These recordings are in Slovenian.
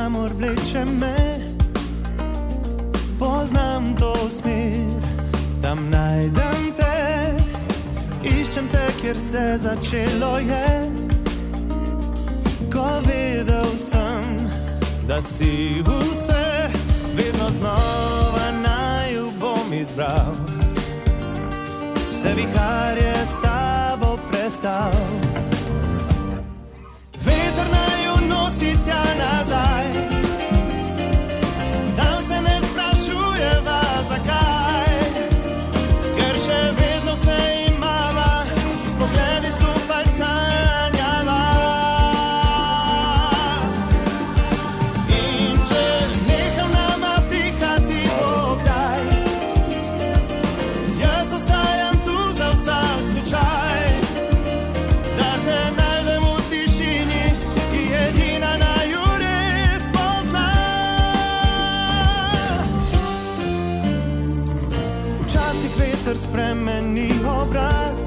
kamor vleče me. Poznam to smer, tam najdem te. Iščem te, kjer se začelo je. Ko vedel sem, da si vse, vedno znova naju bom izbral. Vse viharje s tabo prestal. Veter naju nosi tja nazaj. Tam se ne sprašujeva zakaj. Ker še vedno vse imava, s pogledi skupaj sanjava. In če neham nama pihati okdaj, jaz ostajam tu za vsak slučaj. Da te najdem v tišini, ki edina naju res pozna. Včasih veter spremeni obraz,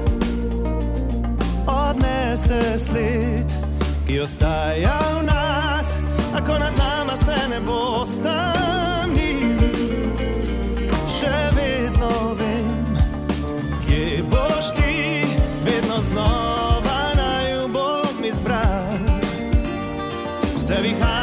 odnese sled, ki ostaja v nas. Ako nad nama se ne bo stamnil, še vedno vem, kje boš ti. Vedno znova naju bom izbral. Vse viharje